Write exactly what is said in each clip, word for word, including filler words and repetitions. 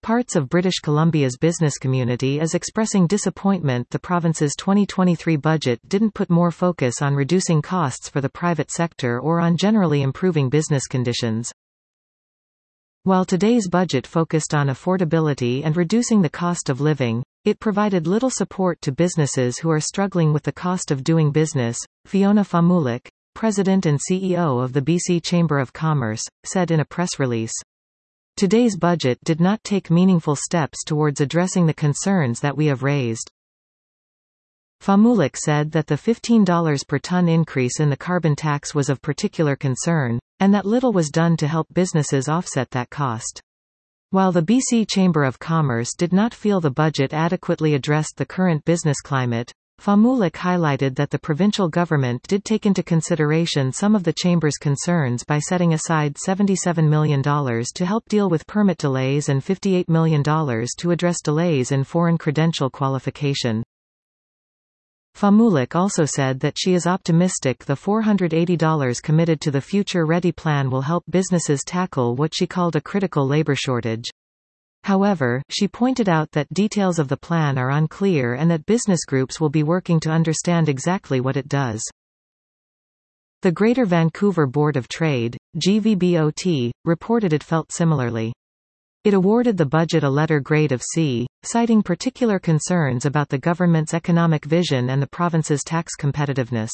Parts of British Columbia's business community is expressing disappointment the province's twenty twenty-three budget didn't put more focus on reducing costs for the private sector or on generally improving business conditions. While today's budget focused on affordability and reducing the cost of living, it provided little support to businesses who are struggling with the cost of doing business, Fiona Famulik, President and C E O of the B C Chamber of Commerce, said in a press release. Today's budget did not take meaningful steps towards addressing the concerns that we have raised. Famulik said that the fifteen dollars per ton increase in the carbon tax was of particular concern, and that little was done to help businesses offset that cost. While the B C Chamber of Commerce did not feel the budget adequately addressed the current business climate, Famulik highlighted that the provincial government did take into consideration some of the Chamber's concerns by setting aside seventy-seven million dollars to help deal with permit delays and fifty-eight million dollars to address delays in foreign credential qualification. Famulik also said that she is optimistic the four hundred eighty dollars committed to the Future Ready plan will help businesses tackle what she called a critical labor shortage. However, she pointed out that details of the plan are unclear and that business groups will be working to understand exactly what it does. The Greater Vancouver Board of Trade, G V B O T, reported it felt similarly. It awarded the budget a letter grade of C, citing particular concerns about the government's economic vision and the province's tax competitiveness.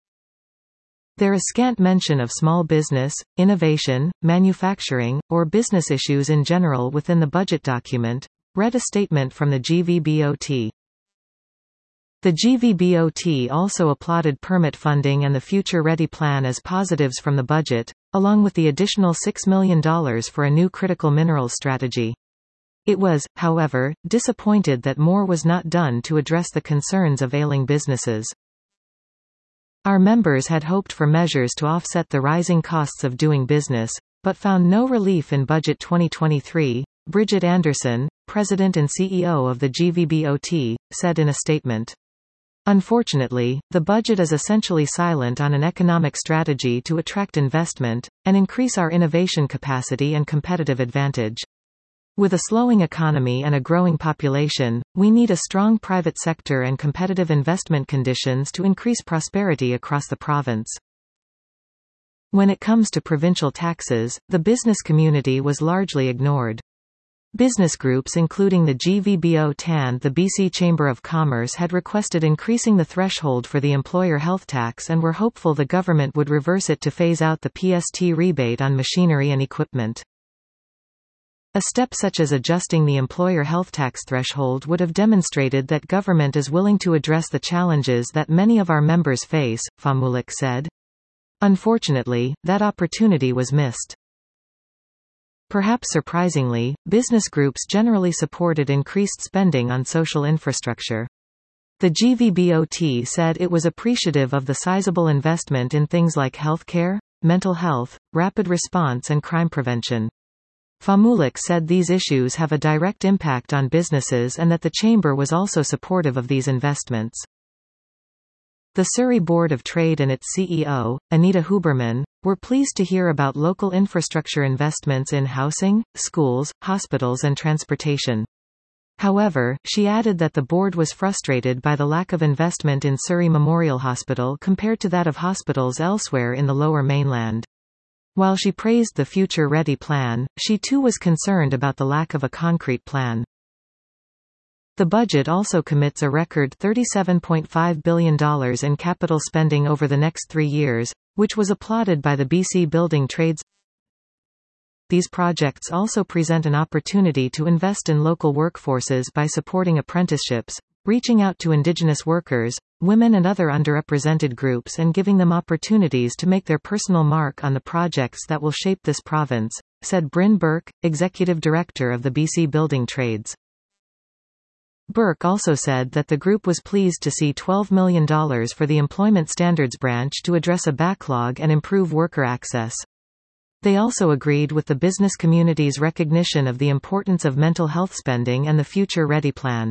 There is scant mention of small business, innovation, manufacturing, or business issues in general within the budget document, read a statement from the G V B O T. The G V B O T also applauded permit funding and the Future Ready plan as positives from the budget, along with the additional six million dollars for a new critical minerals strategy. It was, however, disappointed that more was not done to address the concerns of ailing businesses. Our members had hoped for measures to offset the rising costs of doing business, but found no relief in Budget twenty twenty-three, Bridget Anderson, President and C E O of the G V B O T, said in a statement. Unfortunately, the budget is essentially silent on an economic strategy to attract investment, and increase our innovation capacity and competitive advantage. With a slowing economy and a growing population, we need a strong private sector and competitive investment conditions to increase prosperity across the province. When it comes to provincial taxes, the business community was largely ignored. Business groups including the G V B O T and the B C Chamber of Commerce had requested increasing the threshold for the employer health tax and were hopeful the government would reverse it to phase out the P S T rebate on machinery and equipment. A step such as adjusting the employer health tax threshold would have demonstrated that government is willing to address the challenges that many of our members face, Famulik said. Unfortunately, that opportunity was missed. Perhaps surprisingly, business groups generally supported increased spending on social infrastructure. The G V B O T said it was appreciative of the sizable investment in things like healthcare, mental health, rapid response and crime prevention. Famulik said these issues have a direct impact on businesses and that the Chamber was also supportive of these investments. The Surrey Board of Trade and its C E O, Anita Huberman, were pleased to hear about local infrastructure investments in housing, schools, hospitals and transportation. However, she added that the board was frustrated by the lack of investment in Surrey Memorial Hospital compared to that of hospitals elsewhere in the Lower Mainland. While she praised the Future Ready plan, she too was concerned about the lack of a concrete plan. The budget also commits a record thirty-seven point five billion dollars in capital spending over the next three years, which was applauded by the B C Building Trades. These projects also present an opportunity to invest in local workforces by supporting apprenticeships, reaching out to Indigenous workers, women and other underrepresented groups and giving them opportunities to make their personal mark on the projects that will shape this province, said Bryn Burke, Executive Director of the B C Building Trades. Burke also said that the group was pleased to see twelve million dollars for the Employment Standards Branch to address a backlog and improve worker access. They also agreed with the business community's recognition of the importance of mental health spending and the Future Ready plan.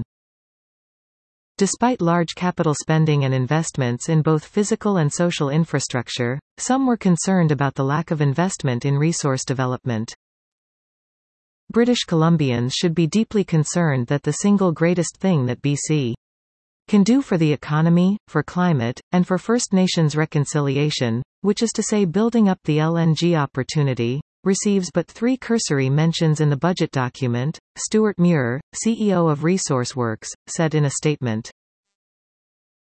Despite large capital spending and investments in both physical and social infrastructure, some were concerned about the lack of investment in resource development. British Columbians should be deeply concerned that the single greatest thing that B C can do for the economy, for climate, and for First Nations reconciliation, which is to say building up the L N G opportunity, receives but three cursory mentions in the budget document, Stuart Muir, C E O of ResourceWorks, said in a statement.